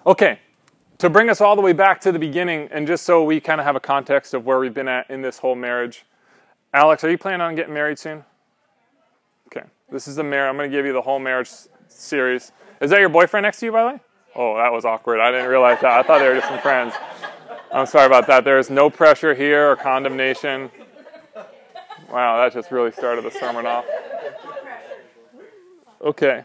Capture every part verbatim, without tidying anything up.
Okay, to bring us all the way back to the beginning, and just so we kind of have a context of where we've been at in this whole marriage. Alex, are you planning on getting married soon? Okay, this is the marriage. I'm going to give you the whole marriage series. Is that your boyfriend next to you, by the way? Oh, that was awkward. I didn't realize that. I thought they were just some friends. I'm sorry about that. There is no pressure here or condemnation. Wow, that just really started the sermon off. Okay.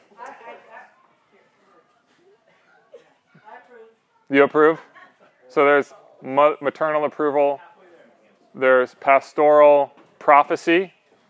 You approve? So there's maternal approval. There's pastoral prophecy.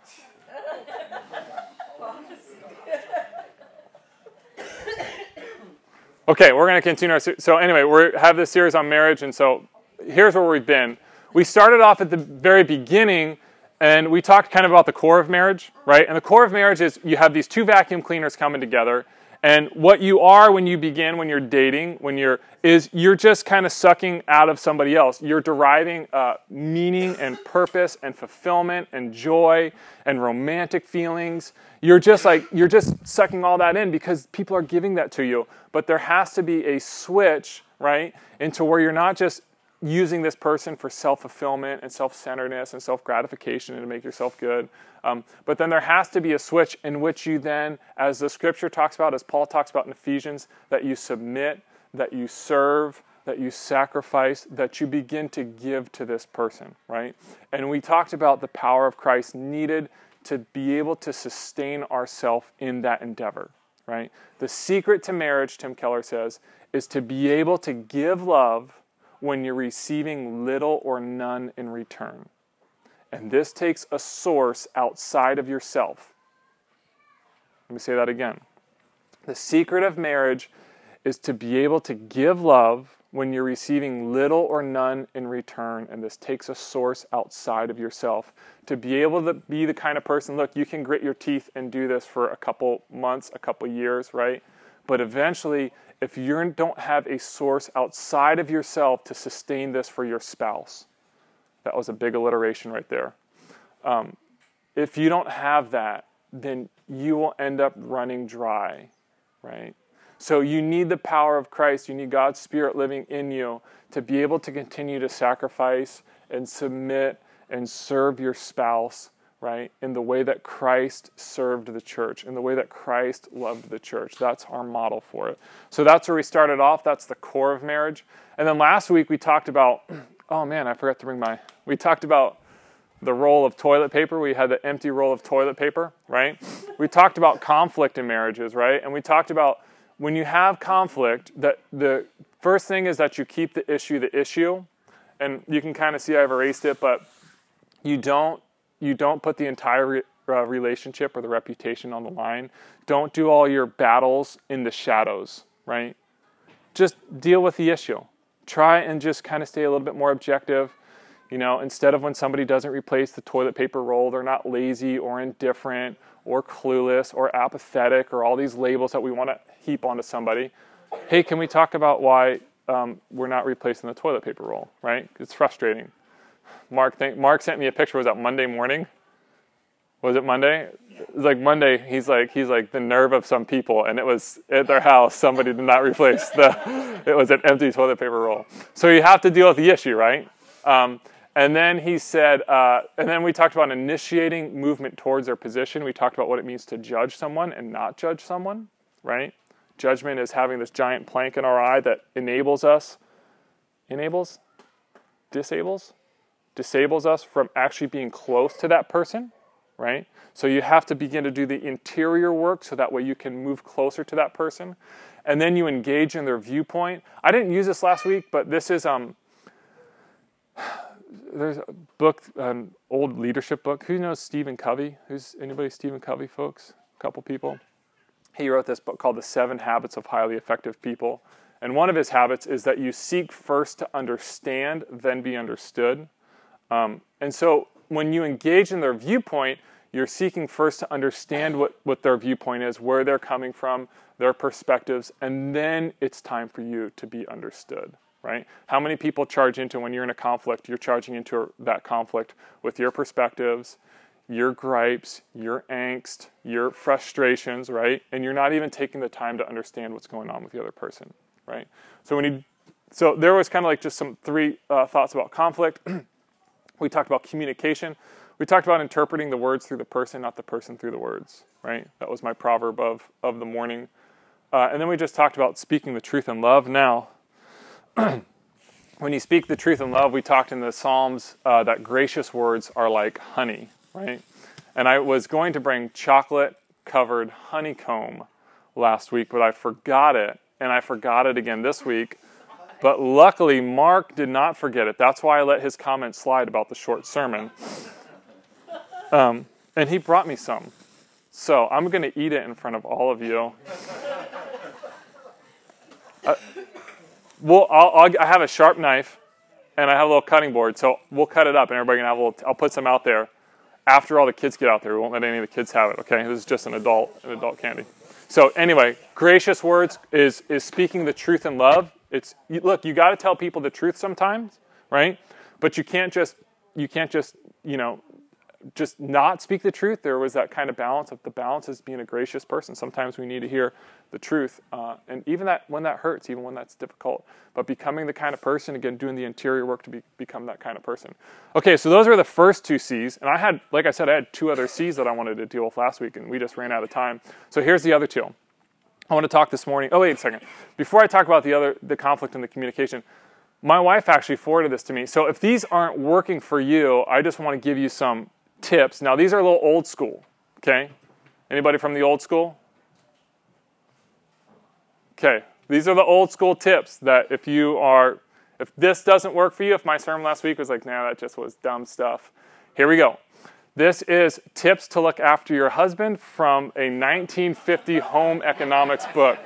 Okay, we're going to continue our series. So anyway, we have this series on marriage, and so here's where we've been. We started off at the very beginning, and we talked kind of about the core of marriage, right? And the core of marriage is you have these two vacuum cleaners coming together, and what you are when you begin, when you're dating, when you're, is you're just kind of sucking out of somebody else. You're deriving uh, meaning and purpose and fulfillment and joy and romantic feelings. You're just like, you're just sucking all that in because people are giving that to you. But there has to be a switch, right, into where you're not just using this person for self-fulfillment and self-centeredness and self-gratification and to make yourself good. Um, but then there has to be a switch in which you then, as the scripture talks about, as Paul talks about in Ephesians, that you submit, that you serve, that you sacrifice, that you begin to give to this person, right? And we talked about the power of Christ needed to be able to sustain ourselves in that endeavor, right? The secret to marriage, Tim Keller says, is to be able to give love when you're receiving little or none in return. And this takes a source outside of yourself. Let me say that again. The secret of marriage is to be able to give love when you're receiving little or none in return, and this takes a source outside of yourself. To be able to be the kind of person, look, you can grit your teeth and do this for a couple months, a couple years, right? But eventually, if you don't have a source outside of yourself to sustain this for your spouse, that was a big alliteration right there. Um, if you don't have that, then you will end up running dry, right? So you need the power of Christ. You need God's Spirit living in you to be able to continue to sacrifice and submit and serve your spouse, right, in the way that Christ served the church, in the way that Christ loved the church. That's our model for it. So that's where we started off. That's the core of marriage. And then last week we talked about, oh man, I forgot to bring my, we talked about the roll of toilet paper. We had the empty roll of toilet paper, right? We talked about conflict in marriages, right? And we talked about when you have conflict, that the first thing is that you keep the issue the issue. And you can kind of see I've erased it, but you don't You don't put the entire re- uh, relationship or the reputation on the line. Don't do all your battles in the shadows, right? Just deal with the issue. Try and just kind of stay a little bit more objective. You know, instead of when somebody doesn't replace the toilet paper roll, they're not lazy or indifferent or clueless or apathetic or all these labels that we want to heap onto somebody. Hey, can we talk about why um, we're not replacing the toilet paper roll, right? It's frustrating. Mark think, Mark sent me a picture. Was that Monday morning? Was it Monday? It was like Monday. He's like he's like the nerve of some people, and it was at their house. Somebody did not replace the. It was an empty toilet paper roll. So you have to deal with the issue, right? Um, and then he said, uh, and then we talked about initiating movement towards their position. We talked about what it means to judge someone and not judge someone, right? Judgment is having this giant plank in our eye that enables us, enables, disables. disables us from actually being close to that person, right? So you have to begin to do the interior work so that way you can move closer to that person. And then you engage in their viewpoint. I didn't use this last week, but this is, um, there's a book, an old leadership book. Who knows Stephen Covey? Who's anybody Stephen Covey, folks? A couple people. He wrote this book called The Seven Habits of Highly Effective People. And one of his habits is that you seek first to understand, then be understood. Um, and so when you engage in their viewpoint, you're seeking first to understand what, what their viewpoint is, where they're coming from, their perspectives, and then it's time for you to be understood, right? How many people charge into, when you're in a conflict, you're charging into that conflict with your perspectives, your gripes, your angst, your frustrations, right? And you're not even taking the time to understand what's going on with the other person. right? So when you, so there was kind of like just some three uh, thoughts about conflict. We talked about communication. We talked about interpreting the words through the person, not the person through the words, right? That was my proverb of, of the morning. Uh, and then we just talked about speaking the truth in love. Now, when you speak the truth in love, we talked in the Psalms uh, that gracious words are like honey, right? And I was going to bring chocolate-covered honeycomb last week, but I forgot it, and I forgot it again this week. But luckily, Mark did not forget it. That's why I let his comment slide about the short sermon. Um, and he brought me some. So I'm going to eat it in front of all of you. Uh, well, I'll, I'll, I have a sharp knife, and I have a little cutting board, so we'll cut it up, and everybody can have a little. I'll put some out there. After all the kids get out there, we won't let any of the kids have it. Okay, this is just an adult, an adult candy. So anyway, gracious words is is speaking the truth in love. It's look, you got to tell people the truth sometimes, right? But you can't just you can't just you know. just not speak the truth. There was that kind of balance of the balance is being a gracious person. Sometimes we need to hear the truth. Uh, and even that when that hurts, even when that's difficult, but becoming the kind of person, again, doing the interior work to be, become that kind of person. Okay, so those were the first two C's. And I had, like I said, I had two other C's that I wanted to deal with last week, and we just ran out of time. So here's the other two. I want to talk this morning. Oh, wait a second. Before I talk about the other, the conflict and the communication, my wife actually forwarded this to me. So if these aren't working for you, I just want to give you some tips. Now, these are a little old school, okay? Anybody from the old school? Okay, these are the old school tips that if you are, if this doesn't work for you, if my sermon last week was like, nah, that just was dumb stuff. Here we go. This is tips to look after your husband from a nineteen fifty home economics book.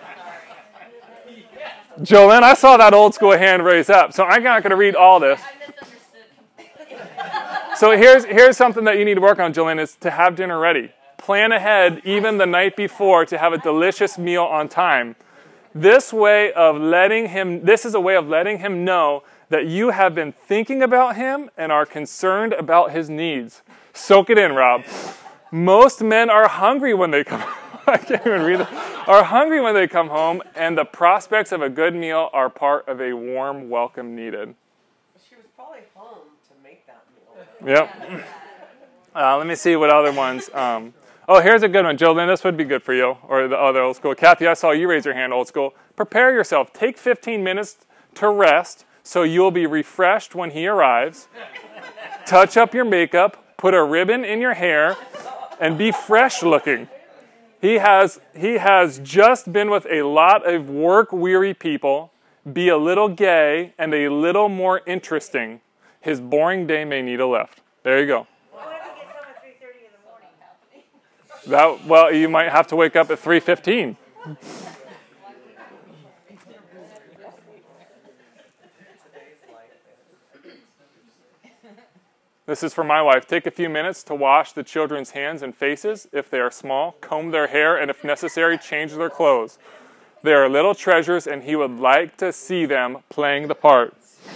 Jolene, I saw that old school hand raise up, so I'm not going to read all this. So here's here's something that you need to work on, Jolene, is to have dinner ready. Plan ahead, even the night before, to have a delicious meal on time. This way of letting him, this is a way of letting him know that you have been thinking about him and are concerned about his needs. Soak it in, Rob. Most men are hungry when they come I can't even read it. Are hungry when they come home, and the prospects of a good meal are part of a warm welcome needed. She was probably home to make that meal. Yep. Uh, let me see what other ones. Um, oh, here's a good one. Jolene, this would be good for you, or the other old school. Kathy, I saw you raise your hand, old school. Prepare yourself. Take fifteen minutes to rest so you'll be refreshed when he arrives. Touch up your makeup. Put a ribbon in your hair. And be fresh looking. He has, he has just been with a lot of work-weary people. Be a little gay and a little more interesting. His boring day may need a lift. There you go. What if he gets home at three thirty in the morning? That, well, you might have to wake up at three fifteen. This is for my wife. Take a few minutes to wash the children's hands and faces if they are small, comb their hair, and if necessary, change their clothes. They are little treasures, and he would like to see them playing the part.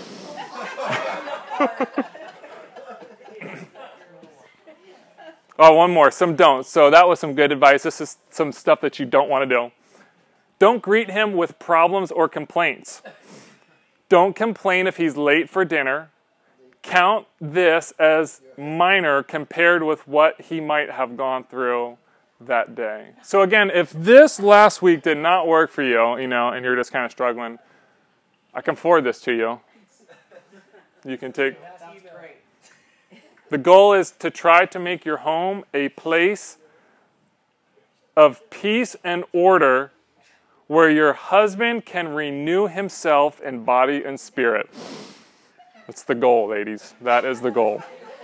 Oh, one more. Some don'ts. So that was some good advice. This is some stuff that you don't want to do. Don't greet him with problems or complaints. Don't complain if he's late for dinner. Count this as minor compared with what he might have gone through that day. So again, if this last week did not work for you, you know, and you're just kind of struggling, I can forward this to you. You can take... The goal is to try to make your home a place of peace and order where your husband can renew himself in body and spirit. That's the goal, ladies. That is the goal.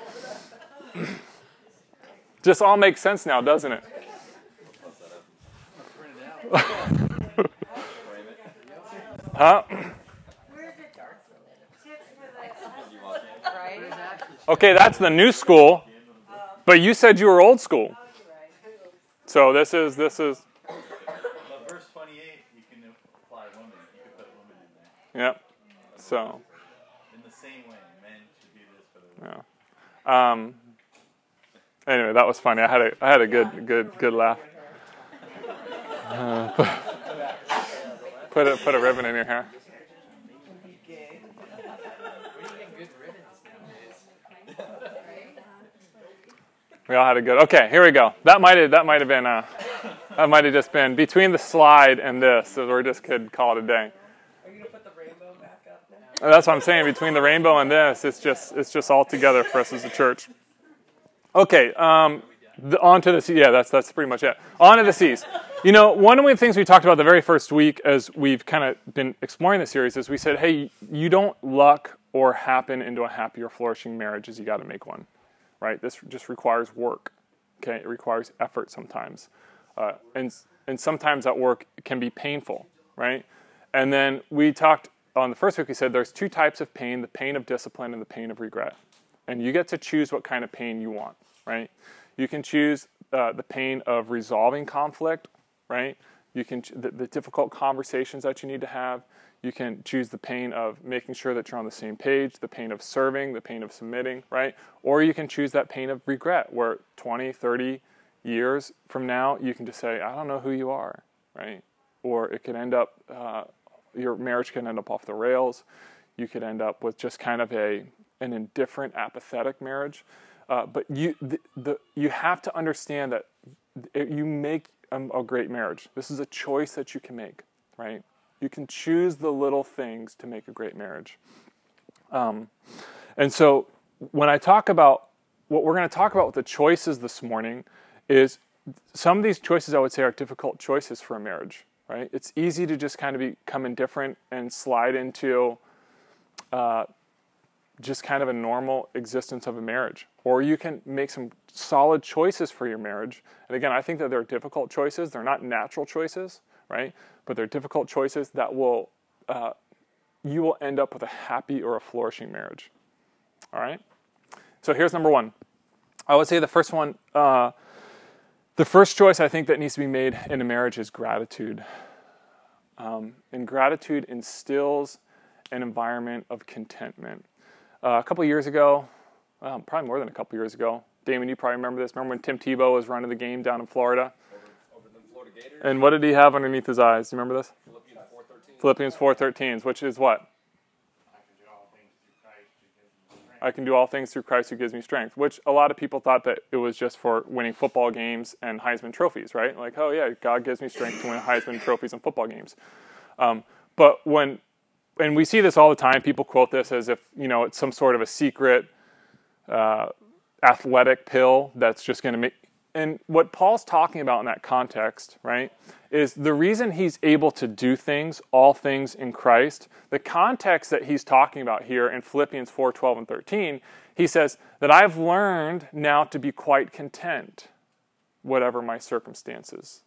Just all makes sense now, doesn't it? Huh? Okay, that's the new school, but you said you were old school. So this is this is. Well, verse twenty-eight, you can apply woman. You can put woman in there. Yep. So. In the same way, men should do this for the women. Yeah. Um. Anyway, that was funny. I had a I had a good good good laugh. Uh, Put a put a ribbon in your hair. We all had a good. Okay, here we go. That might have that might have been uh, that might have just been between the slide and this, so we just could call it a day. Are you gonna put the rainbow back up now? That's what I'm saying. Between the rainbow and this, it's just it's just all together for us as a church. Okay, um, the, on to the C. Yeah, that's that's pretty much it. On to the C's. You know, one of the things we talked about the very first week as we've kind of been exploring the series is we said, hey, you don't luck or happen into a happy or flourishing marriage, is you got to make one. Right? This just requires work. Okay, it requires effort sometimes, uh, and and sometimes that work can be painful. Right? And then we talked on the first week. We said there's two types of pain: the pain of discipline and the pain of regret. And you get to choose what kind of pain you want. Right? You can choose uh, the pain of resolving conflict. Right? You can ch- the, the difficult conversations that you need to have. You can choose the pain of making sure that you're on the same page, the pain of serving, the pain of submitting, right? Or you can choose that pain of regret where twenty, thirty years from now, you can just say, I don't know who you are, right? Or it could end up, uh, your marriage can end up off the rails. You could end up with just kind of a an indifferent, apathetic marriage. Uh, but you the, the you have to understand that you make a, a great marriage. This is a choice that you can make, right? You can choose the little things to make a great marriage. Um, and so when I talk about, what we're going to talk about with the choices this morning is some of these choices I would say are difficult choices for a marriage, right? It's easy to just kind of become indifferent and slide into uh, just kind of a normal existence of a marriage. Or you can make some solid choices for your marriage. And again, I think that they're difficult choices. They're not natural choices, right? But they're difficult choices that will, uh, you will end up with a happy or a flourishing marriage. All right? So here's number one. I would say the first one, uh, the first choice I think that needs to be made in a marriage is gratitude. Um, and gratitude instills an environment of contentment. Uh, a couple years ago, well, probably more than a couple years ago, Damon, you probably remember this. Remember when Tim Tebow was running the game down in Florida? And what did he have underneath his eyes? Do you remember this? Philippians four thirteen. Philippians four thirteen, which is what? I can do all things through Christ who gives me strength, which a lot of people thought that it was just for winning football games and Heisman trophies, right? Like, oh yeah, God gives me strength to win Heisman trophies and football games. Um, but when, and we see this all the time, people quote this as if, you know, it's some sort of a secret uh, athletic pill that's just going to make. And what Paul's talking about in that context, right, is the reason he's able to do things, all things in Christ, the context that he's talking about here in Philippians four, twelve, and thirteen, he says that I've learned now to be quite content, whatever my circumstances.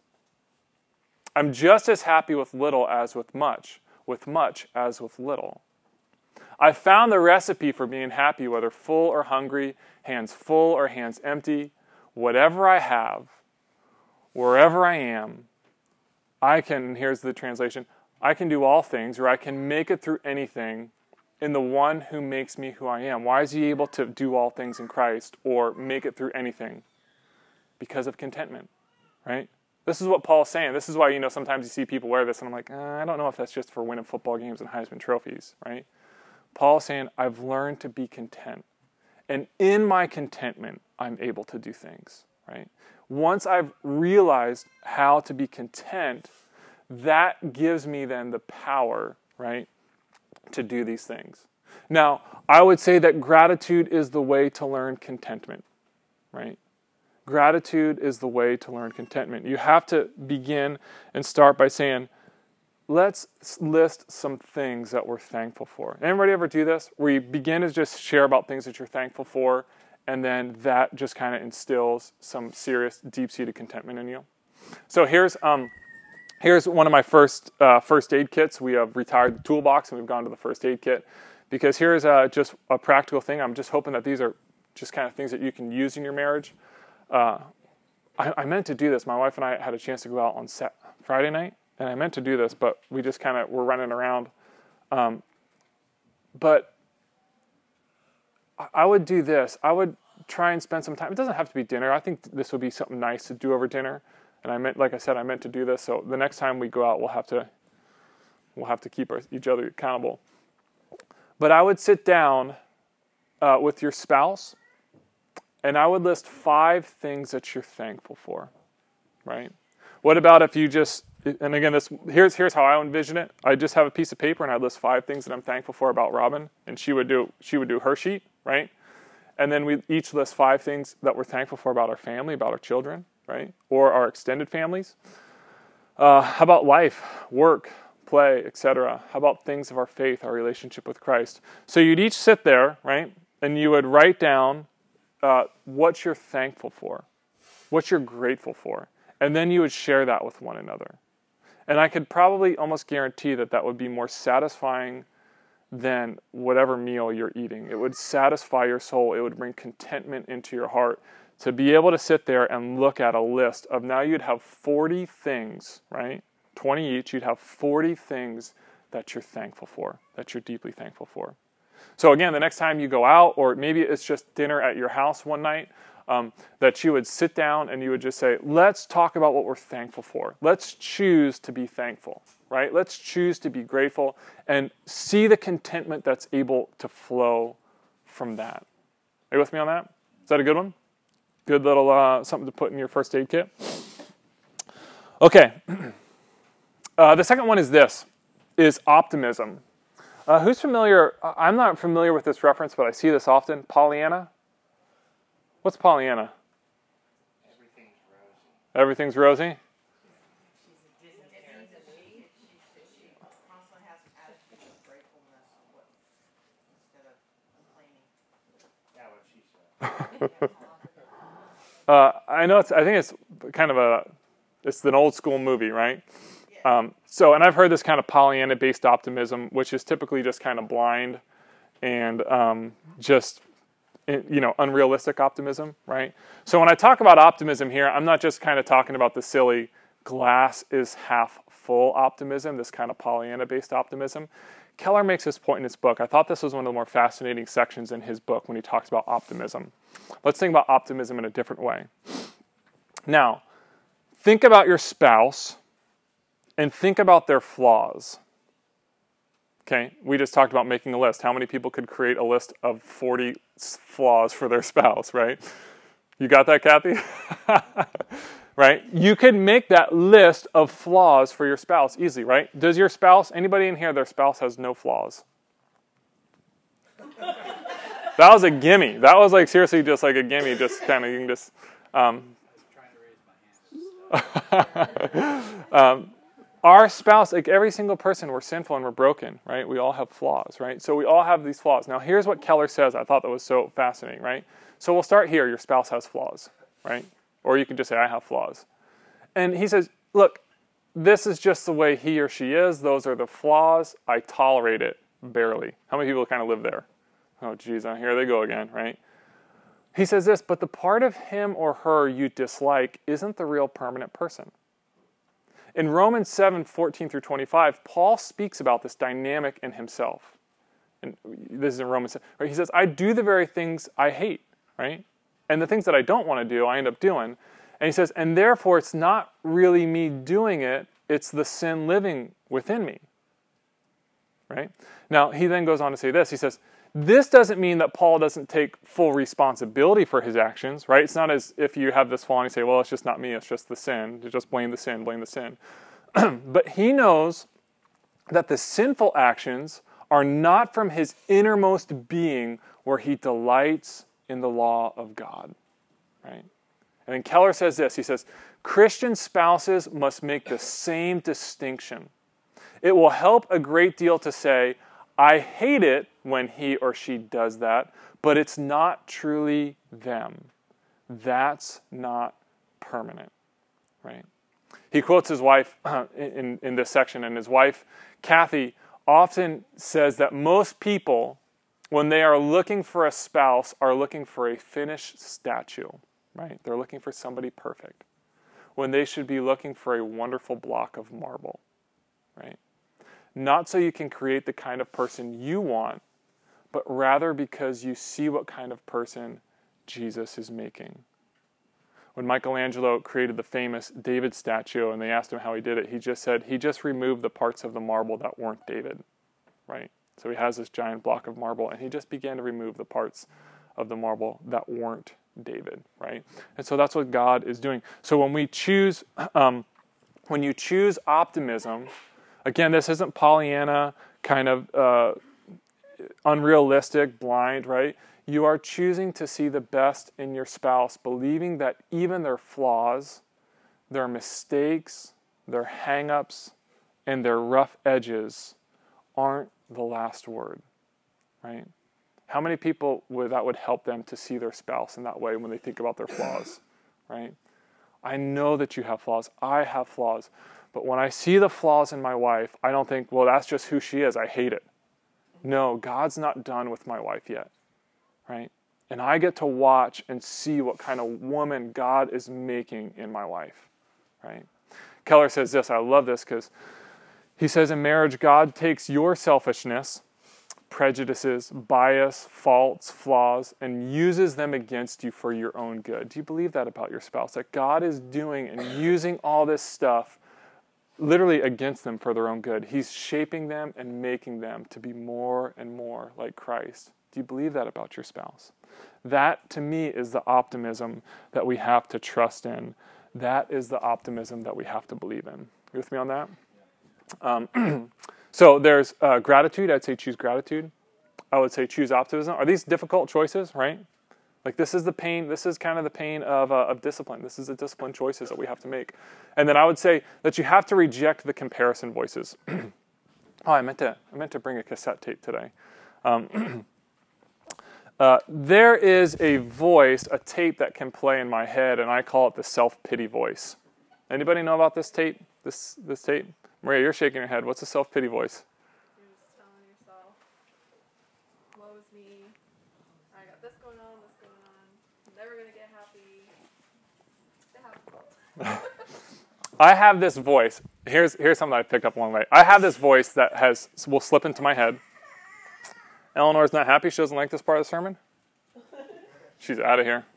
I'm just as happy with little as with much, with much as with little. I've found the recipe for being happy, whether full or hungry, hands full or hands empty. Whatever I have, wherever I am, I can, and here's the translation, I can do all things, or I can make it through anything in the one who makes me who I am. Why is he able to do all things in Christ or make it through anything? Because of contentment, right? This is what Paul's saying. This is why, you know, sometimes you see people wear this, and I'm like, uh, I don't know if that's just for winning football games and Heisman trophies, right? Paul's saying, I've learned to be content. And in my contentment, I'm able to do things, right? Once I've realized how to be content, that gives me then the power, right, to do these things. Now, I would say that gratitude is the way to learn contentment, right? Gratitude is the way to learn contentment. You have to begin and start by saying, let's list some things that we're thankful for. Anybody ever do this? Where you begin to just share about things that you're thankful for, and then that just kind of instills some serious, deep-seated contentment in you. So here's um, here's one of my first uh, first aid kits. We have retired the toolbox, and we've gone to the first aid kit. Because here's uh, just a practical thing. I'm just hoping that these are just kind of things that you can use in your marriage. Uh, I, I meant to do this. My wife and I had a chance to go out on set Friday night, and I meant to do this, but we just kind of were running around. Um, but I would do this. I would try and spend some time. It doesn't have to be dinner. I think this would be something nice to do over dinner. And I meant, like I said, I meant to do this. So the next time we go out, we'll have to We'll have to keep our, each other accountable. But I would sit down uh, with your spouse, and I would list five things that you're thankful for, right? What about if you just, and again, this here's here's how I envision it. I just have a piece of paper, and I'd list five things that I'm thankful for about Robin, and she would do she would do her sheet, right? And then we each list five things that we're thankful for about our family, about our children, right? Or our extended families. Uh, how about life, work, play, et cetera? How about things of our faith, our relationship with Christ? So you'd each sit there, right? And you would write down uh, what you're thankful for, what you're grateful for. And then you would share that with one another. And I could probably almost guarantee that that would be more satisfying than whatever meal you're eating. It would satisfy your soul. It would bring contentment into your heart to be able to sit there and look at a list of, now you'd have forty things, right? twenty each. You'd have forty things that you're thankful for, that you're deeply thankful for. So again, the next time you go out, or maybe it's just dinner at your house one night, um, that you would sit down and you would just say, let's talk about what we're thankful for. Let's choose to be thankful, right? Let's choose to be grateful and see the contentment that's able to flow from that. Are you with me on that? Is that a good one? Good little uh, something to put in your first aid kit? Okay. Uh, the second one is this, is optimism. Uh, who's familiar? I'm not familiar with this reference, but I see this often. Pollyanna? What's Pollyanna? Everything's rosy. Everything's rosy? uh, I know it's, I think it's kind of a, it's an old school movie, right? Um, so, and I've heard this kind of Pollyanna-based optimism, which is typically just kind of blind and um, just, you know, unrealistic optimism, right? So when I talk about optimism here, I'm not just kind of talking about the silly glass is half full optimism, this kind of Pollyanna-based optimism. Keller makes this point in his book. I thought this was one of the more fascinating sections in his book when he talks about optimism. Let's think about optimism in a different way. Now, think about your spouse and think about their flaws. Okay, we just talked about making a list. How many people could create a list of forty flaws for their spouse, right? You got that, Kathy? Right? You could make that list of flaws for your spouse easily, right? Does your spouse, anybody in here, their spouse has no flaws? That was a gimme. That was like seriously just like a gimme, just kind of, you can just... Um, um, Our spouse, like every single person, we're sinful and we're broken, right? We all have flaws, right? So we all have these flaws. Now, here's what Keller says. I thought that was so fascinating, right? So we'll start here. Your spouse has flaws, right? Or you can just say, I have flaws. And he says, look, this is just the way he or she is. Those are the flaws. I tolerate it barely. How many people kind of live there? Oh, geez, here they go again, right? He says this, but the part of him or her you dislike isn't the real permanent person. In Romans seven, fourteen through twenty-five, Paul speaks about this dynamic in himself. And this is in Romans seven. Right? He says, I do the very things I hate, right? And the things that I don't want to do, I end up doing. And he says, and therefore it's not really me doing it, it's the sin living within me, right? Now, he then goes on to say this. He says, this doesn't mean that Paul doesn't take full responsibility for his actions, right? It's not as if you have this flaw and you say, well, it's just not me, it's just the sin. You just blame the sin, blame the sin. But he knows that the sinful actions are not from his innermost being where he delights in the law of God, right? And then Keller says this. He says, Christian spouses must make the same distinction. It will help a great deal to say, I hate it when he or she does that, but it's not truly them. That's not permanent, right? He quotes his wife uh, in, in this section, and his wife, Kathy, often says that most people, when they are looking for a spouse, are looking for a finished statue, right? They're looking for somebody perfect, when they should be looking for a wonderful block of marble, right? Not so you can create the kind of person you want, but rather because you see what kind of person Jesus is making. when Michelangelo created the famous David statue and they asked him how he did it, he just said he just removed the parts of the marble that weren't David, right? So he has this giant block of marble and he just began to remove the parts of the marble that weren't David, right? And so that's what God is doing. So when we choose, um, when you choose optimism, again, this isn't Pollyanna kind of uh, unrealistic, blind, right? You are choosing to see the best in your spouse, believing that even their flaws, their mistakes, their hang-ups, and their rough edges aren't the last word, right? How many people would that would help them to see their spouse in that way when they think about their flaws, right? I know that you have flaws. I have flaws. But when I see the flaws in my wife, I don't think, well, that's just who she is. I hate it. No, God's not done with my wife yet, right? And I get to watch and see what kind of woman God is making in my wife, right? Keller says this. I love this because he says in marriage, God takes your selfishness, prejudices, bias, faults, flaws, and uses them against you for your own good. Do you believe that about your spouse? That God is doing and using all this stuff literally against them for their own good. He's shaping them and making them to be more and more like Christ. Do you believe that about your spouse? That, to me, is the optimism that we have to trust in. That is the optimism that we have to believe in. You with me on that? Um, so there's uh, gratitude. I'd say choose gratitude. I would say choose optimism. Are these difficult choices, right? Like this is the pain, this is kind of the pain of, uh, of discipline. This is the discipline choices that we have to make. And then I would say that you have to reject the comparison voices. oh, I meant to I meant to bring a cassette tape today. Um, uh, there is a voice, a tape that can play in my head, and I call it the self-pity voice. Anybody know about this tape? This this tape? Maria, you're shaking your head. What's a self-pity voice? You're just telling yourself, woe is me, I got this going on, this going on, I'm never going to get happy. It's difficult. I have this voice. Here's here's something I picked up along the way. I have this voice that has will slip into my head. Eleanor's not happy. She doesn't like this part of the sermon. She's out of here.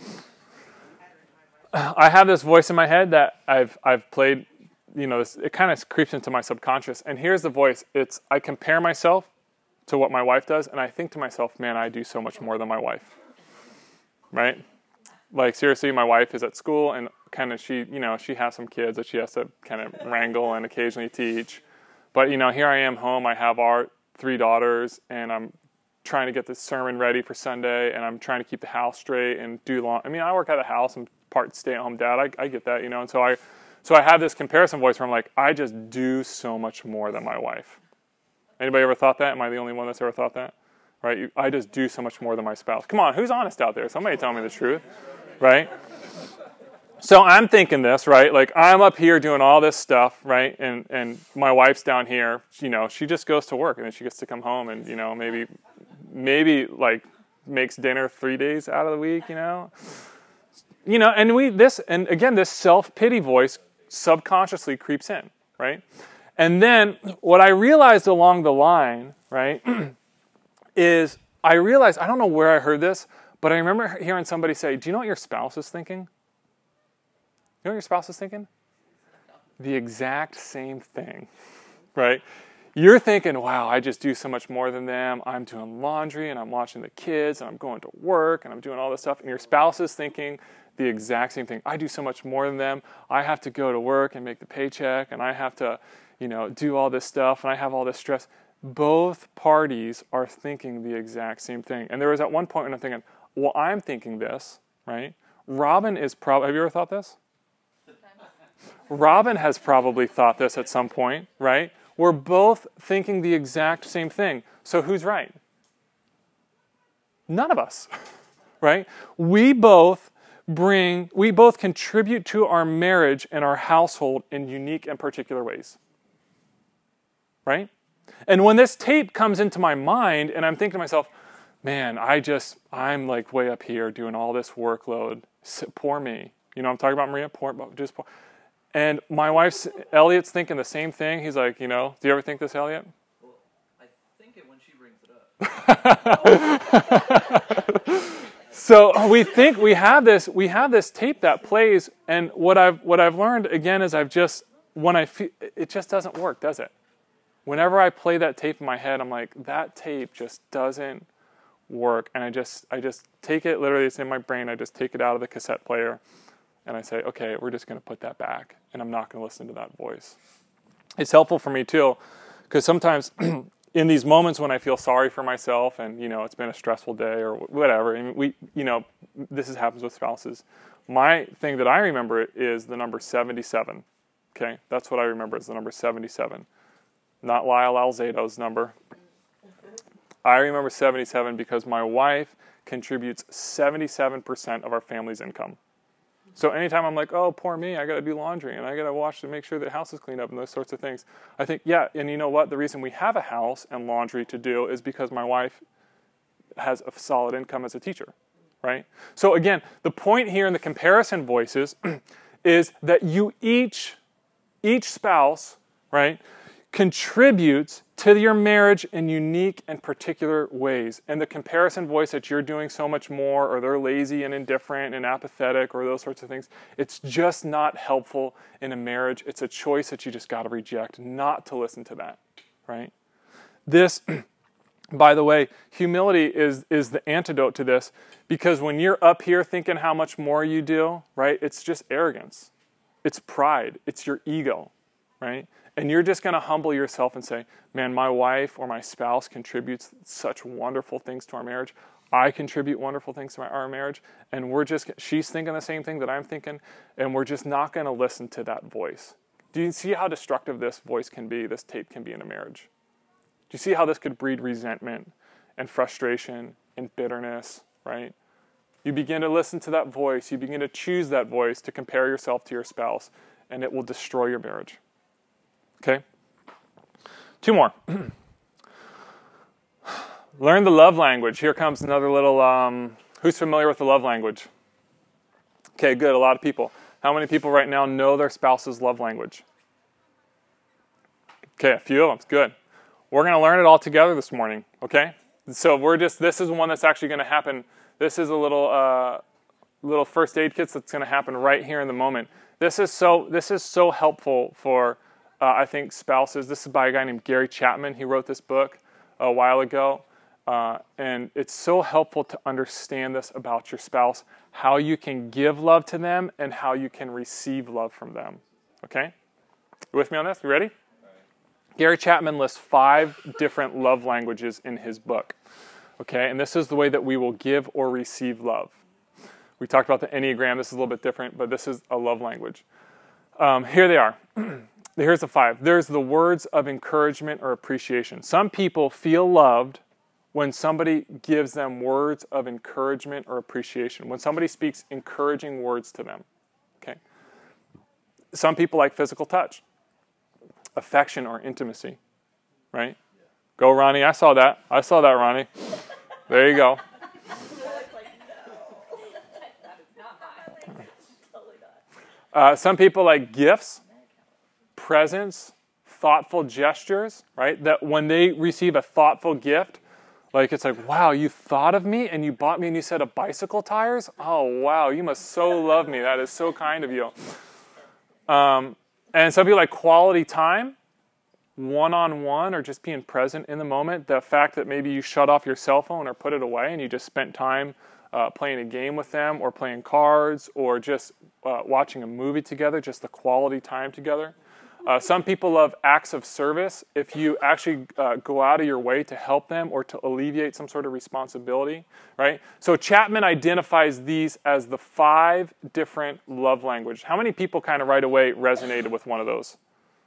I have this voice in my head that I've I've played. You know, this, it kind of creeps into my subconscious. And here's the voice. It's I compare myself to what my wife does, and I think to myself, man, I do so much more than my wife. Right? Like, seriously, my wife is at school, and kind of she, you know, she has some kids that she has to kind of wrangle and occasionally teach. But, you know, here I am home. I have our three daughters, and I'm trying to get this sermon ready for Sunday, and I'm trying to keep the house straight and do long. I mean, I work at the house. I'm part stay-at-home dad. I, I get that, you know, and so I... So I have this comparison voice where I'm like, I just do so much more than my wife. Anybody ever thought that? Am I the only one that's ever thought that? Right? You, I just do so much more than my spouse. Come on, who's honest out there? Somebody tell me the truth. Right? So I'm thinking this, right? Like I'm up here doing all this stuff, right? And and my wife's down here. You know, she just goes to work and then she gets to come home and, you know, maybe maybe like makes dinner three days out of the week, you know? You know, and we this and again this self-pity voice subconsciously creeps in, right? And then what I realized along the line, right, is I realized, I don't know where I heard this, but I remember hearing somebody say, do you know what your spouse is thinking? You know what your spouse is thinking? The exact same thing, right? You're thinking, wow, I just do so much more than them. I'm doing laundry and I'm watching the kids and I'm going to work and I'm doing all this stuff. And your spouse is thinking the exact same thing. I do so much more than them. I have to go to work and make the paycheck and I have to, you know, do all this stuff and I have all this stress. Both parties are thinking the exact same thing. And there was at one point when I'm thinking, well, I'm thinking this, right? Robin is probably, have you ever thought this? Robin has probably thought this at some point, right? We're both thinking the exact same thing. So who's right? None of us, right? We both bring, we both contribute to our marriage and our household in unique and particular ways, right? And when this tape comes into my mind and I'm thinking to myself, man, I just, I'm like way up here doing all this workload. Poor me. You know what I'm talking about, Maria? Poor, just poor. And my wife's, Elliot's thinking the same thing. He's like, you know, do you ever think this, Elliot? Well, I think it when she brings it up. So we think we have this, we have this tape that plays, and what I've what I've learned again is I've just when I feel it just doesn't work, does it? Whenever I play that tape in my head, I'm like, that tape just doesn't work, and I just I just take it literally. It's in my brain. I just take it out of the cassette player, and I say, okay, we're just going to put that back, and I'm not going to listen to that voice. It's helpful for me too, because sometimes in these moments when I feel sorry for myself, and you know it's been a stressful day or whatever, and we you know this is, happens with spouses. My thing that I remember is the number seventy-seven. Okay, that's what I remember is the number seventy-seven, not Lyle Alzado's number. I remember seventy-seven because my wife contributes seventy-seven percent of our family's income. So anytime I'm like, oh, poor me, I got to do laundry, and I got to wash to make sure the house is cleaned up and those sorts of things, I think, yeah, and you know what? The reason we have a house and laundry to do is because my wife has a solid income as a teacher, right? So again, the point here in the comparison voices is that you each, each spouse, right, contributes to your marriage in unique and particular ways. And the comparison voice that you're doing so much more, or they're lazy and indifferent and apathetic, or those sorts of things, it's just not helpful in a marriage. It's a choice that you just got to reject, not to listen to that, right? This, by the way, humility is, is the antidote to this, because when you're up here thinking how much more you do, right, it's just arrogance. It's pride. It's your ego, right? And you're just going to humble yourself and say, man, my wife or my spouse contributes such wonderful things to our marriage. I contribute wonderful things to my, our marriage. And we're just, she's thinking the same thing that I'm thinking. And we're just not going to listen to that voice. Do you see how destructive this voice can be, this tape can be in a marriage? Do you see how this could breed resentment and frustration and bitterness, right? You begin to listen to that voice. You begin to choose that voice to compare yourself to your spouse. And it will destroy your marriage. Okay, two more. Learn the love language. Here comes another little, um, who's familiar with the love language? Okay, good, a lot of people. How many people right now know their spouse's love language? Okay, a few of them, good. We're going to learn it all together this morning, okay? So we're just, this is one that's actually going to happen. This is a little, uh, little first aid kits that's going to happen right here in the moment. This is so, this is so helpful for Uh, I think spouses. This is by a guy named Gary Chapman. He wrote this book a while ago. Uh, and it's so helpful to understand this about your spouse, how you can give love to them and how you can receive love from them. Okay? You with me on this? You ready? Right. Gary Chapman lists five different love languages in his book. Okay? And this is the way that we will give or receive love. We talked about the Enneagram. This is a little bit different, but this is a love language. Um, here they are. Here's the five. There's the words of encouragement or appreciation. Some people feel loved when somebody gives them words of encouragement or appreciation, when somebody speaks encouraging words to them. Okay. Some people like physical touch, affection or intimacy, right? Go, Ronnie. I saw that. I saw that, Ronnie. There you go. Uh, some people like gifts, presents, thoughtful gestures, right? That when they receive a thoughtful gift, like it's like, wow, you thought of me and you bought me a new set of bicycle tires? Oh, wow, you must so love me. That is so kind of you. Um, and some people like quality time, one-on-one, or just being present in the moment. The fact that maybe you shut off your cell phone or put it away and you just spent time uh, playing a game with them or playing cards or just uh, watching a movie together, just the quality time together. Uh, some people love acts of service. If you actually uh, go out of your way to help them or to alleviate some sort of responsibility, right? So Chapman identifies these as the five different love languages. How many people kind of right away resonated with one of those?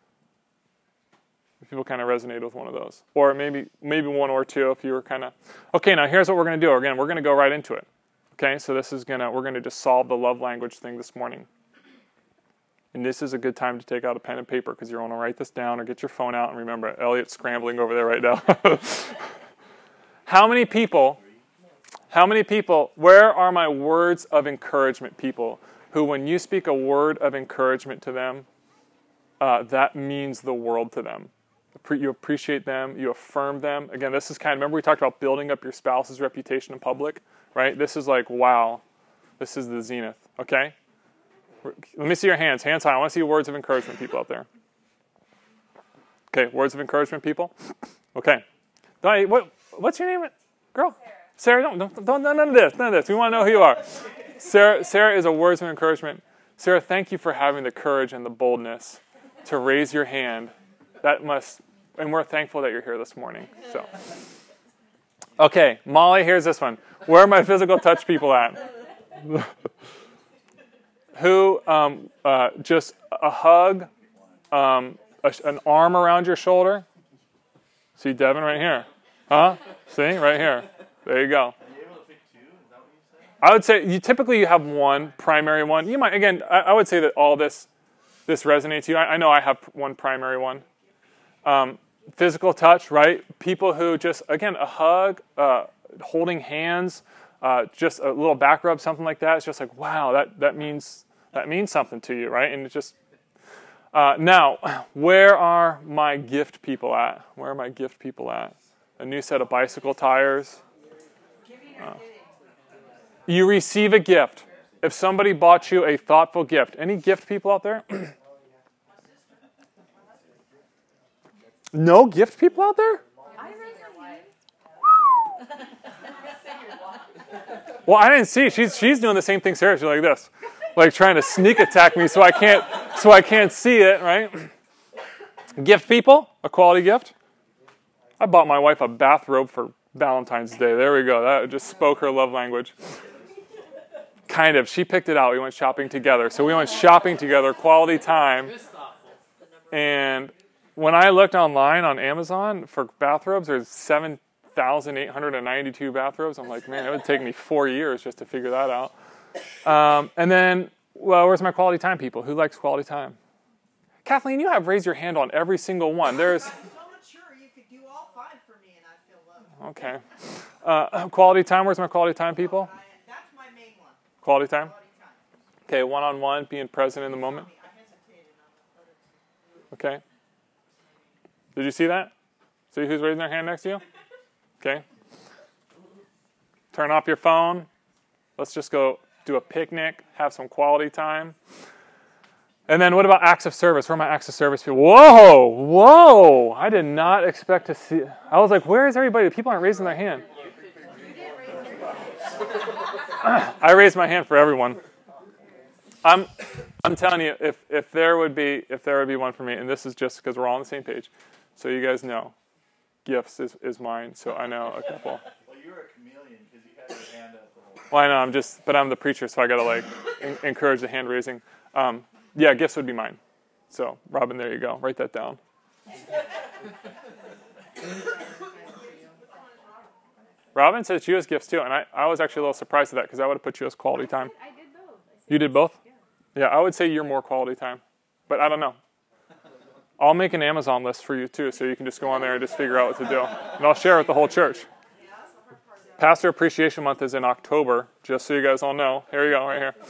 People kind of resonated with one of those. Or maybe maybe one or two if you were kind of... Okay, now here's what we're going to do. Again, we're going to go right into it. Okay, so this is going to... We're going to just solve the love language thing this morning. And this is a good time to take out a pen and paper because you want to write this down or get your phone out and remember, Elliot's scrambling over there right now. How many people, how many people, where are my words of encouragement people who when you speak a word of encouragement to them, uh, that means the world to them? You appreciate them. You affirm them. Again, this is kind of, remember we talked about building up your spouse's reputation in public, right? This is like, wow, this is the zenith, okay? Let me see your hands. Hands high. I want to see words of encouragement, people out there. Okay, words of encouragement, people. Okay. What, what's your name, girl? Sarah. Sarah, don't, don't, don't, none of this, none of this. We want to know who you are. Sarah, Sarah is a words of encouragement. Sarah, thank you for having the courage and the boldness to raise your hand. That must, and we're thankful that you're here this morning. So, okay, Molly, here's this one. Where are my physical touch people at? Who um, uh, just a hug, um, a, an arm around your shoulder. See Devin right here, huh? See right here. There you go. Are you able to pick two? Is that what you said? I would say you typically you have one primary one. You might again. I, I would say that all this this resonates to you. I, I know I have one primary one. Um, physical touch, right? People who just, again, a hug, uh, holding hands, uh, just a little back rub, something like that. It's just like, wow, that, that means that means something to you, right? And it just, uh, now, where are my gift people at? Where are my gift people at? A new set of bicycle tires. Uh, you receive a gift. If somebody bought you a thoughtful gift, any gift people out there? No gift people out there? Well, I didn't see. She's she's doing the same thing Sarah. She's like this, like trying to sneak attack me so I can't so I can't see it. Right? Gift people, a quality gift. I bought my wife a bathrobe for Valentine's Day. There we go. That just spoke her love language. Kind of. She picked it out. We went shopping together. So we went shopping together, quality time, and when I looked online on Amazon for bathrobes, there's seven thousand eight hundred ninety-two bathrobes. I'm like, man, it would take me four years just to figure that out. Um, and then, well, where's my quality time people? Who likes quality time? Kathleen, you have raised your hand on every single one. There's. I'm so mature, you could do all five for me and I'd feel loved. Okay. Uh, quality time, where's my quality time people? I, that's my main one. Quality time? Quality time. Okay, one-on-one, being present in the moment. I hesitated on the other two. Okay. Did you see that? See who's raising their hand next to you? Okay. Turn off your phone. Let's just go do a picnic, have some quality time. And then what about acts of service? Where are my acts of service people? Whoa, whoa. I did not expect to see. I was like, where is everybody? People aren't raising their hand. I raised my hand for everyone. I'm I'm telling you, if, if there would be if there would be one for me, and this is just because we're all on the same page, so you guys know, gifts is, is mine. So I know a couple. Well, you were a chameleon because you had your hand up the whole time. Well, I know I'm just, but I'm the preacher, so I gotta like en- encourage the hand raising. Um, yeah, gifts would be mine. So Robin, there you go. Write that down. Robin says she has gifts too, and I, I was actually a little surprised at that because I would have put you as quality time. I did both. You did both? Yeah, I would say you're more quality time, but I don't know. I'll make an Amazon list for you too, so you can just go on there and just figure out what to do. And I'll share it with the whole church. Pastor Appreciation Month is in October, just so you guys all know. Here you go, right here.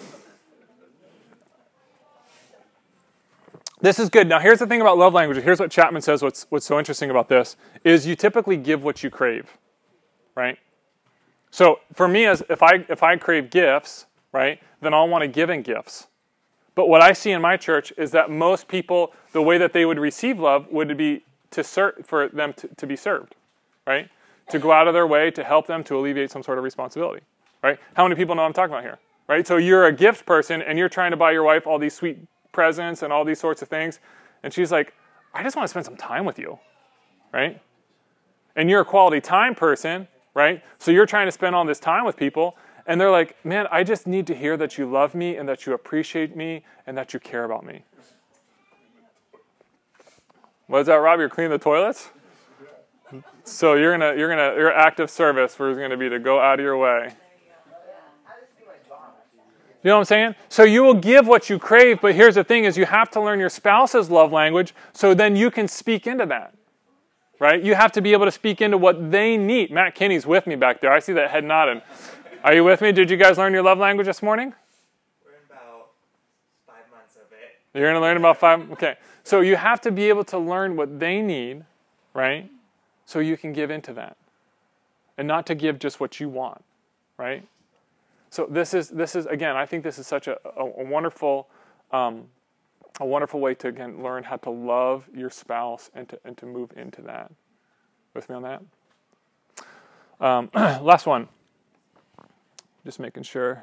This is good. Now, here's the thing about love languages. Here's what Chapman says. What's what's so interesting about this is you typically give what you crave, right? So for me, as if I if I crave gifts, right, then I'll want to give in gifts. But what I see in my church is that most people, the way that they would receive love would be to ser- for them to, to be served, right? To go out of their way to help them to alleviate some sort of responsibility, right? How many people know what I'm talking about here, right? So you're a gift person and you're trying to buy your wife all these sweet presents and all these sorts of things, and she's like, I just want to spend some time with you, right? And you're a quality time person, right? So you're trying to spend all this time with people, and they're like, man, I just need to hear that you love me and that you appreciate me and that you care about me. What is that, Rob? You're cleaning the toilets? So you're gonna, you're gonna, your act of service was gonna be to go out of your way. You know what I'm saying? So you will give what you crave, but here's the thing: is you have to learn your spouse's love language, so then you can speak into that. Right? You have to be able to speak into what they need. Matt Kinney's with me back there. I see that head nodding. Are you with me? Did you guys learn your love language this morning? We're in about five months of it. You're going to learn about five? Okay. So you have to be able to learn what they need, right? So you can give into that. And not to give just what you want, right? So this is, this is again, I think this is such a, a, a wonderful um, a wonderful way to, again, learn how to love your spouse and to, and to move into that. With me on that? Um, last one. Just making sure.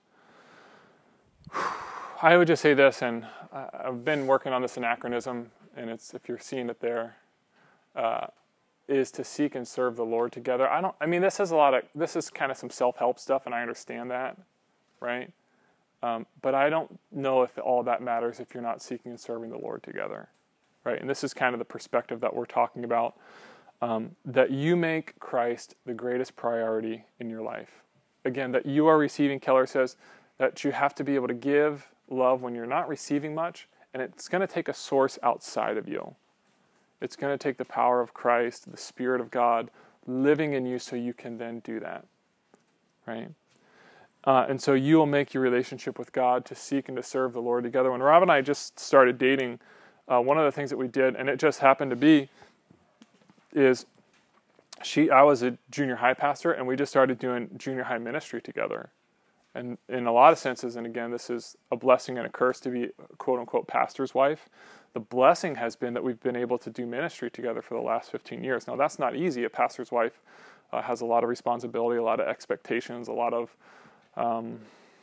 I would just say this, and I've been working on this anachronism, and it's, if you're seeing it there, uh, is to seek and serve the Lord together. I don't, I mean, this is a lot of, this is kind of some self-help stuff, and I understand that, right? Um, but I don't know if all that matters if you're not seeking and serving the Lord together, right? And this is kind of the perspective that we're talking about, um, that you make Christ the greatest priority in your life. Again, that you are receiving, Keller says, that you have to be able to give love when you're not receiving much, and it's going to take a source outside of you. It's going to take the power of Christ, the Spirit of God, living in you so you can then do that, right? Uh, and so you will make your relationship with God to seek and to serve the Lord together. When Rob and I just started dating, uh, one of the things that we did, and it just happened to be, is she. I was a junior high pastor, and we just started doing junior high ministry together. And in a lot of senses, and again, this is a blessing and a curse to be a quote-unquote pastor's wife. The blessing has been that we've been able to do ministry together for the last fifteen years. Now, that's not easy. A pastor's wife uh, has a lot of responsibility, a lot of expectations, a lot of Um,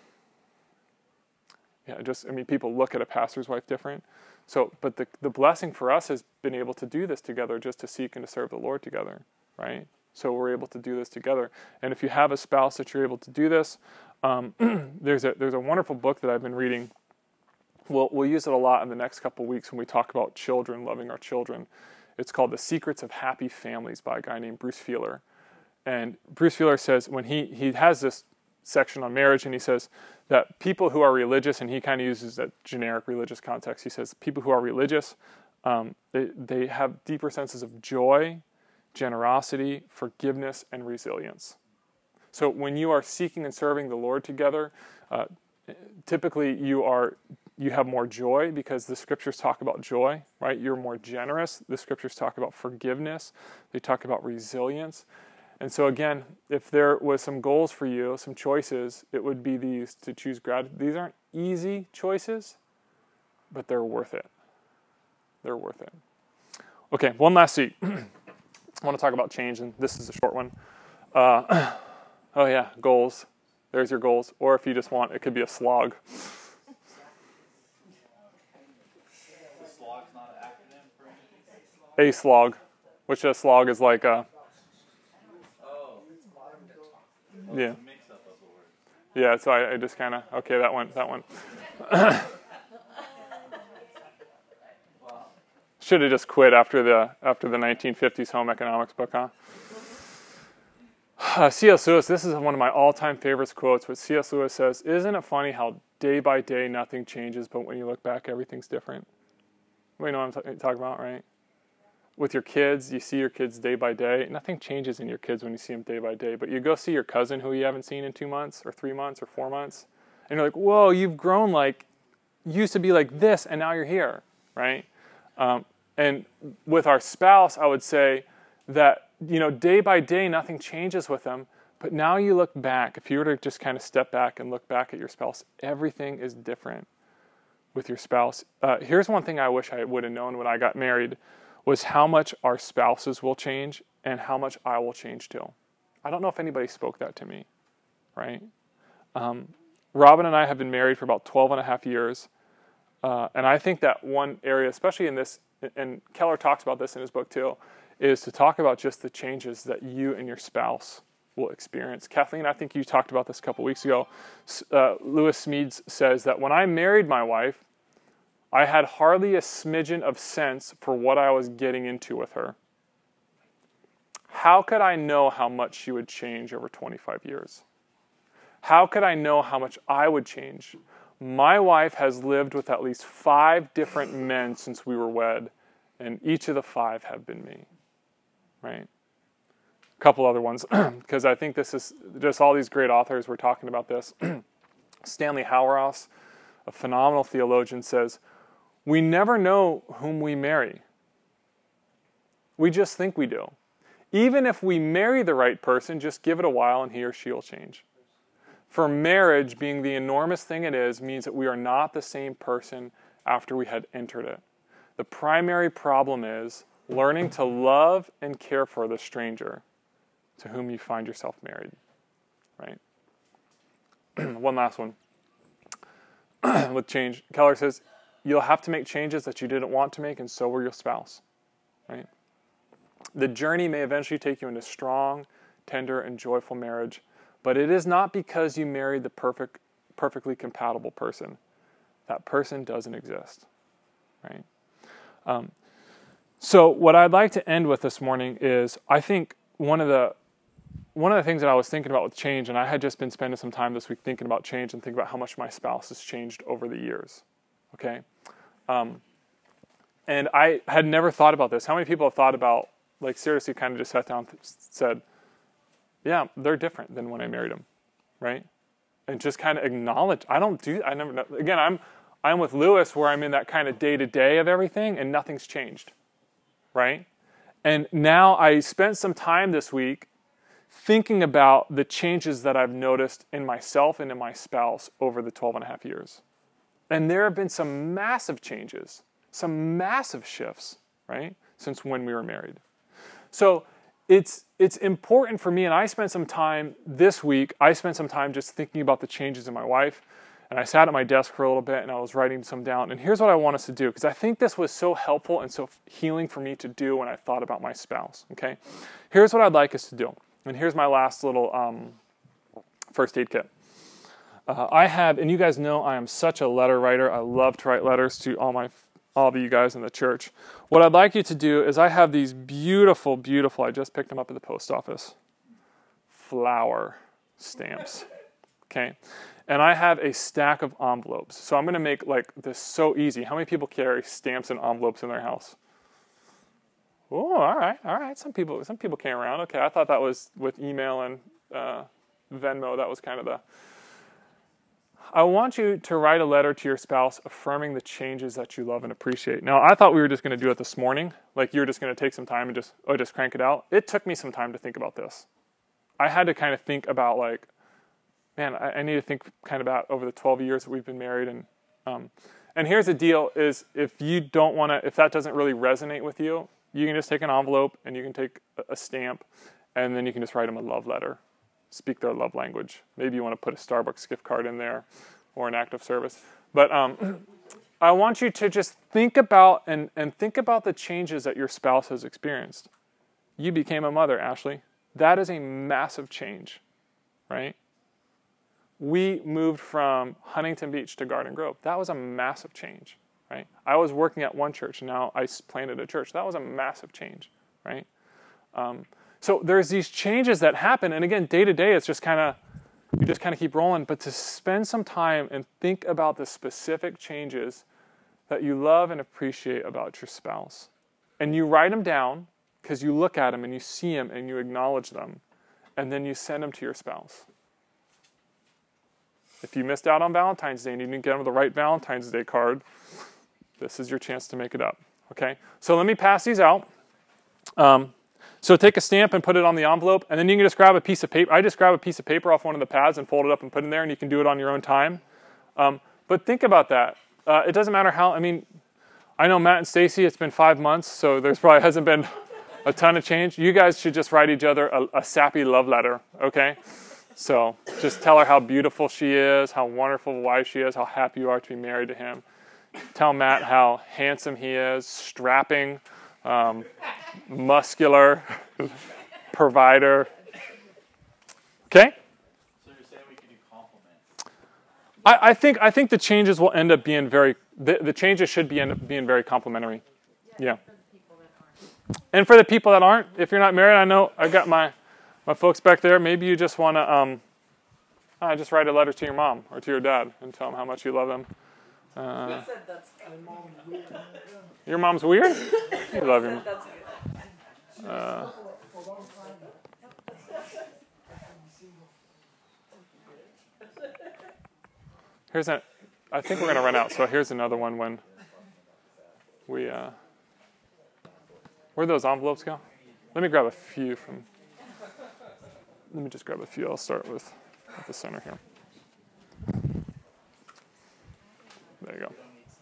yeah, just, I mean, people look at a pastor's wife different. So, but the the blessing for us has been able to do this together, just to seek and to serve the Lord together, right? So we're able to do this together. And if you have a spouse that you're able to do this, um, there's a there's a wonderful book that I've been reading. We'll we'll use it a lot in the next couple of weeks when we talk about children, loving our children. It's called The Secrets of Happy Families by a guy named Bruce Feiler. And Bruce Feiler says when he he has this section on marriage, and he says that people who are religious, and he kind of uses that generic religious context, he says people who are religious, um, they, they have deeper senses of joy, generosity, forgiveness, and resilience. So when you are seeking and serving the Lord together, uh, typically you are you have more joy because the scriptures talk about joy, right? You're more generous. The scriptures talk about forgiveness. They talk about resilience. And so again, if there was some goals for you, some choices, it would be these, to choose gratitude. These aren't easy choices, but they're worth it. They're worth it. Okay, one last seat. I want to talk about change, and this is a short one. Uh, oh yeah, goals. There's your goals. Or if you just want, it could be a slog. The slog's not an acronym for anything? A slog, which a slog is like a, yeah. Mix up of the words. Yeah, so I, I just kind of, okay, that one, that one. Should have just quit after the after the nineteen fifties home economics book, huh? Uh, C S. Lewis, this is one of my all-time favorite quotes, but C S. Lewis says, "Isn't it funny how day by day nothing changes, but when you look back, everything's different?" Well, you know what I'm t- talking about, right? With your kids, you see your kids day by day. Nothing changes in your kids when you see them day by day. But you go see your cousin who you haven't seen in two months or three months or four months. And you're like, whoa, you've grown like, you used to be like this and now you're here, right? Um, and with our spouse, I would say that, you know, day by day, nothing changes with them. But now you look back, if you were to just kind of step back and look back at your spouse, everything is different with your spouse. Uh, here's one thing I wish I would have known when I got married, was how much our spouses will change and how much I will change too. I don't know if anybody spoke that to me, right? Um, Robin and I have been married for about twelve and a half years. Uh, and I think that one area, especially in this, and Keller talks about this in his book too, is to talk about just the changes that you and your spouse will experience. Kathleen, I think you talked about this a couple weeks ago. Uh, Lewis Smedes says that when I married my wife, I had hardly a smidgen of sense for what I was getting into with her. How could I know how much she would change over twenty-five years? How could I know how much I would change? My wife has lived with at least five different men since we were wed, and each of the five have been me, right? A couple other ones, because I think this is just all these great authors were talking about this. Stanley Hauerwas, a phenomenal theologian, says, "We never know whom we marry. We just think we do. Even if we marry the right person, just give it a while and he or she will change. For marriage, being the enormous thing it is, means that we are not the same person after we had entered it. The primary problem is learning to love and care for the stranger to whom you find yourself married. Right? One last one. With change, Keller says, you'll have to make changes that you didn't want to make, and so will your spouse. Right? The journey may eventually take you into strong, tender, and joyful marriage, but it is not because you married the perfect, perfectly compatible person. That person doesn't exist. Right? Um, so what I'd like to end with this morning is, I think one of the one of the things that I was thinking about with change, and I had just been spending some time this week thinking about change and thinking about how much my spouse has changed over the years. Okay? Um, and I had never thought about this. How many people have thought about, like, seriously kind of just sat down and said, yeah, they're different than when I married them, right? And just kind of acknowledge, I don't do, I never, again, I'm I'm with Lewis where I'm in that kind of day-to-day of everything, and nothing's changed, right? And now I spent some time this week thinking about the changes that I've noticed in myself and in my spouse over the twelve and a half years. And there have been some massive changes, some massive shifts, right, since when we were married. So it's it's important for me, and I spent some time this week, I spent some time just thinking about the changes in my wife, and I sat at my desk for a little bit, and I was writing some down. And here's what I want us to do, because I think this was so helpful and so healing for me to do when I thought about my spouse, okay? Here's what I'd like us to do. And here's my last little um, first aid kit. Uh, I have, and you guys know I am such a letter writer. I love to write letters to all my, all of you guys in the church. What I'd like you to do is I have these beautiful, beautiful, I just picked them up at the post office, flower stamps, okay? And I have a stack of envelopes. So I'm going to make like this so easy. How many people carry stamps and envelopes in their house? Oh, all right, all right. Some people, some people came around. Okay, I thought that was with email and uh, Venmo. That was kind of the. I want you to write a letter to your spouse affirming the changes that you love and appreciate. Now, I thought we were just going to do it this morning. Like you were just going to take some time and just, oh, just crank it out. It took me some time to think about this. I had to kind of think about like, man, I, I need to think kind of about over the twelve years that we've been married. And um, and here's the deal: is if you don't want to, if that doesn't really resonate with you, you can just take an envelope and you can take a stamp, and then you can just write them a love letter. Speak their love language. Maybe you want to put a Starbucks gift card in there or an act of service. But um, I want you to just think about and, and think about the changes that your spouse has experienced. You became a mother, Ashley. That is a massive change, right? We moved from Huntington Beach to Garden Grove. That was a massive change. Right? I was working at one church, and now I planted a church. That was a massive change, right? Um, so there's these changes that happen, and again, day to day, it's just kind of, you just kind of keep rolling, but to spend some time and think about the specific changes that you love and appreciate about your spouse. And you write them down, because you look at them, and you see them, and you acknowledge them, and then you send them to your spouse. If you missed out on Valentine's Day and you didn't get them the right Valentine's Day card, this is your chance to make it up, okay? So let me pass these out. Um, so take a stamp and put it on the envelope, and then you can just grab a piece of paper. I just grab a piece of paper off one of the pads and fold it up and put it in there, and you can do it on your own time. Um, but think about that. Uh, it doesn't matter how, I mean, I know Matt and Stacy, it's been five months, so there's probably hasn't been a ton of change. You guys should just write each other a, a sappy love letter, okay? So just tell her how beautiful she is, how wonderful a wife she is, how happy you are to be married to him. Tell Matt how handsome he is, strapping, um, muscular, provider. Okay? So you're saying we could do compliments? I, I think I think the changes will end up being very. The, the changes should be end up being very complimentary. Yeah. And for the people that aren't, if you're not married, I know I got my my folks back there. Maybe you just want to um, uh, just write a letter to your mom or to your dad and tell them how much you love them. Uh, said that's weird. Your mom's weird? You love your mom. That's good. Uh, here's a, I think we're going to run out, so here's another one when we, uh, Where'd those envelopes go? Let me grab a few from, let me just grab a few. I'll start with at the center here. There you go.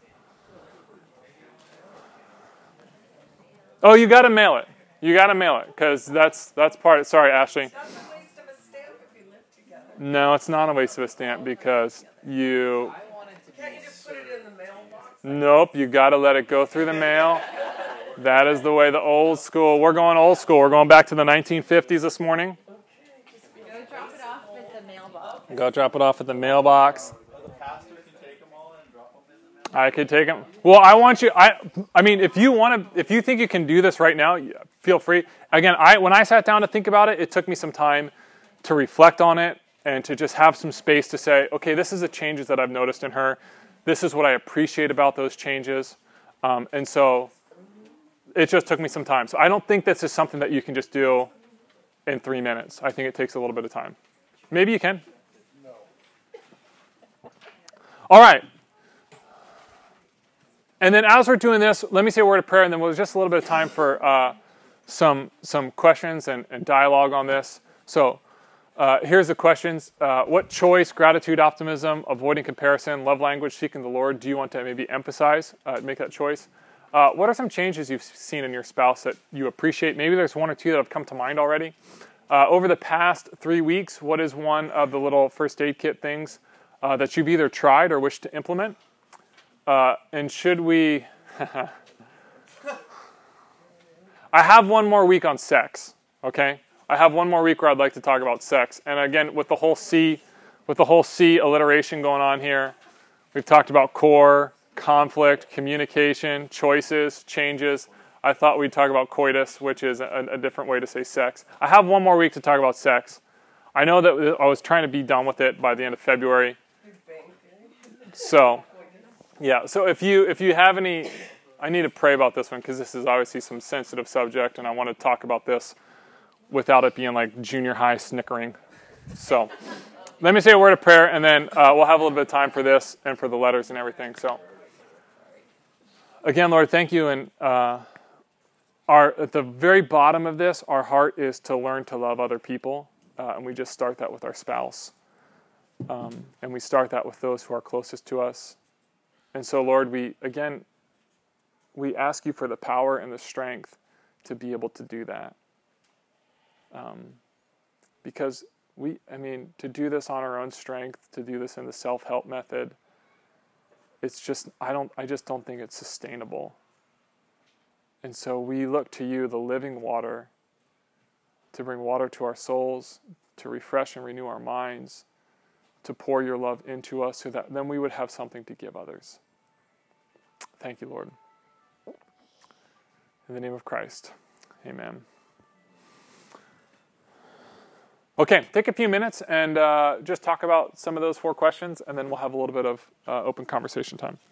Oh, you got to mail it. You got to mail it because that's that's part of, sorry, Ashley. That's a waste of a stamp if you live together. No, it's not a waste of a stamp because you, Can't you just put it in the mailbox? nope, you got to let it go through the mail. That is the way the old school, we're going old school. We're going back to the nineteen fifties this morning. Go drop it off at the mailbox. Go drop it off at the mailbox. Or the pastor can take them all and drop them in the mail. I could take them. Well, I want you, I I mean, if you want to, if you think you can do this right now, yeah, feel free. Again, I when I sat down to think about it, it took me some time to reflect on it and to just have some space to say, okay, this is the changes that I've noticed in her. This is what I appreciate about those changes. Um, and so it just took me some time. So I don't think this is something that you can just do in three minutes. I think it takes a little bit of time. Maybe you can. No. All right. And then as we're doing this, let me say a word of prayer, and then we'll just a little bit of time for uh, some some questions and, and dialogue on this. So uh, here's the questions. Uh, what choice, gratitude, optimism, avoiding comparison, love language, seeking the Lord do you want to maybe emphasize, uh, make that choice? Uh, what are some changes you've seen in your spouse that you appreciate? Maybe there's one or two that have come to mind already. Uh, over the past three weeks, what is one of the little first aid kit things uh, that you've either tried or wish to implement? Uh, and should we... I have one more week on sex, okay? I have one more week where I'd like to talk about sex. And again, with the whole C, with the whole C alliteration going on here, we've talked about core, conflict, communication, choices, changes. I thought we'd talk about coitus, which is a, a different way to say sex. I have one more week to talk about sex. I know that I was trying to be done with it by the end of February. So, yeah. So if you if you have any, I need to pray about this one because this is obviously some sensitive subject, and I want to talk about this without it being like junior high snickering. So, let me say a word of prayer, and then uh, we'll have a little bit of time for this and for the letters and everything. So. Again, Lord, thank you. And uh, our at the very bottom of this, our heart is to learn to love other people. Uh, and we just start that with our spouse. Um, and we start that with those who are closest to us. And so, Lord, we, again, we ask you for the power and the strength to be able to do that. Um, because we, I mean, to do this on our own strength, to do this in the self-help method, it's just, I don't, I just don't think it's sustainable. And so we look to you, the living water, to bring water to our souls, to refresh and renew our minds, to pour your love into us so that then we would have something to give others. Thank you, Lord. In the name of Christ, amen. Okay, take a few minutes and uh, just talk about some of those four questions, and then we'll have a little bit of uh, open conversation time.